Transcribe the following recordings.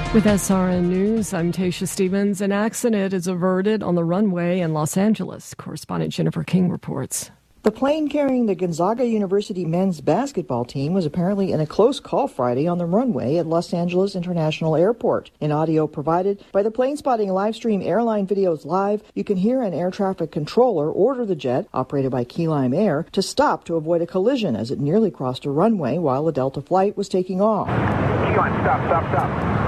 With SRN News, I'm Tasha Stevens. An accident is averted on the runway in Los Angeles. Correspondent Jennifer King reports. The plane carrying the Gonzaga University men's basketball team was apparently in a close call Friday on the runway at Los Angeles International Airport. In audio provided by the Plane Spotting Livestream Airline Videos Live, you can hear an air traffic controller order the jet, operated by Key Lime Air, to stop to avoid a collision as it nearly crossed a runway while the Delta flight was taking off. Key Lime, stop.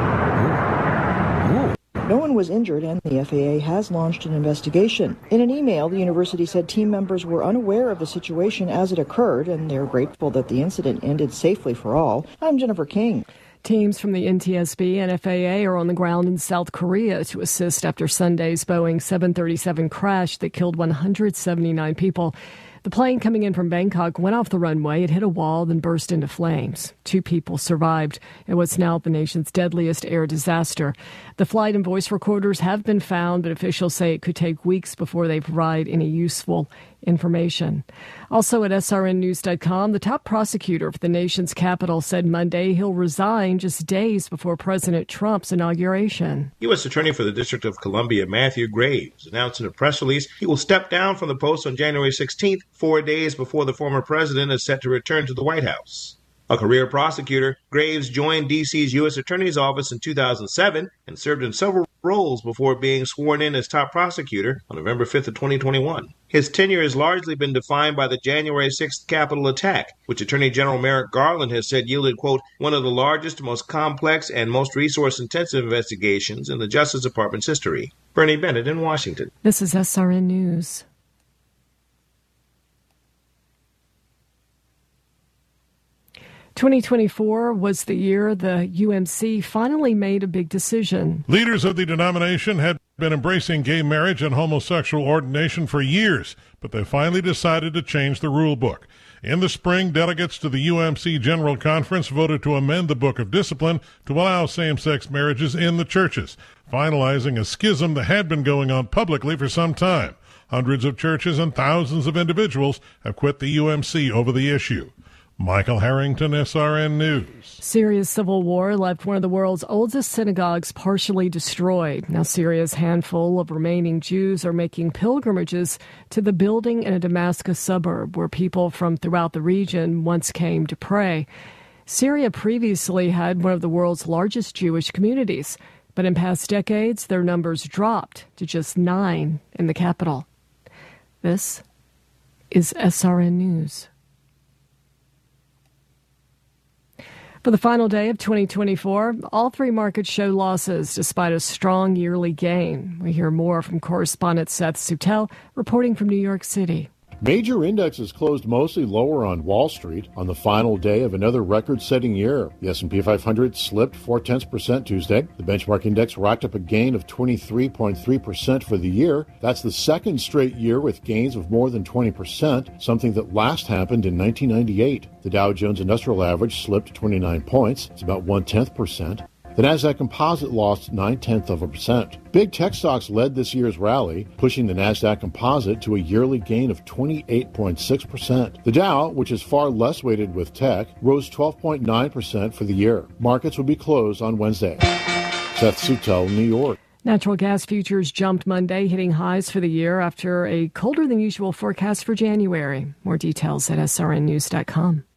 No one was injured, and the FAA has launched an investigation. In an email, the university said team members were unaware of the situation as it occurred, and they're grateful that the incident ended safely for all. I'm Jennifer King. Teams from the NTSB and FAA are on the ground in South Korea to assist after Sunday's Boeing 737 crash that killed 179 people. The plane coming in from Bangkok went off the runway. It hit a wall, then burst into flames. 2 people survived in what's now the nation's deadliest air disaster. The flight and voice recorders have been found, but officials say it could take weeks before they provide any useful information. Also at srnnews.com, the top prosecutor for the nation's capital said Monday he'll resign just days before President Trump's inauguration. U.S. Attorney for the District of Columbia, Matthew Graves, announced in a press release he will step down from the post on January 16th, 4 days before the former president is set to return to the White House. A career prosecutor, Graves joined D.C.'s U.S. Attorney's Office in 2007 and served in several roles before being sworn in as top prosecutor on November 5th of 2021. His tenure has largely been defined by the January 6th Capitol attack, which Attorney General Merrick Garland has said yielded, quote, one of the largest, most complex, and most resource-intensive investigations in the Justice Department's history. Bernie Bennett in Washington. This is SRN News. "2024 was the year the UMC finally made a big decision. Leaders of the denomination had been embracing gay marriage and homosexual ordination for years, but they finally decided to change the rule book. In the spring, delegates to the UMC General Conference voted to amend the Book of Discipline to allow same-sex marriages in the churches, finalizing a schism that had been going on publicly for some time. Hundreds of churches and thousands of individuals have quit the UMC over the issue. Michael Harrington, SRN News. Syria's civil war left one of the world's oldest synagogues partially destroyed. Now Syria's handful of remaining Jews are making pilgrimages to the building in a Damascus suburb where people from throughout the region once came to pray. Syria previously had one of the world's largest Jewish communities, but in past decades their numbers dropped to just 9 in the capital. This is SRN News. For the final day of 2024, all 3 markets show losses despite a strong yearly gain. We hear more from correspondent Seth Sutel reporting from New York City. Major indexes closed mostly lower on Wall Street on the final day of another record-setting year. The S&P 500 slipped 0.4% Tuesday. The benchmark index racked up a gain of 23.3% for the year. That's the second straight year with gains of more than 20%, something that last happened in 1998. The Dow Jones Industrial Average slipped 29 points. It's about 0.1%. The Nasdaq Composite lost 0.9%. Big tech stocks led this year's rally, pushing the Nasdaq Composite to a yearly gain of 28.6%. The Dow, which is far less weighted with tech, rose 12.9% for the year. Markets will be closed on Wednesday. Seth Sutel, New York. Natural gas futures jumped Monday, hitting highs for the year after a colder than usual forecast for January. More details at srnnews.com.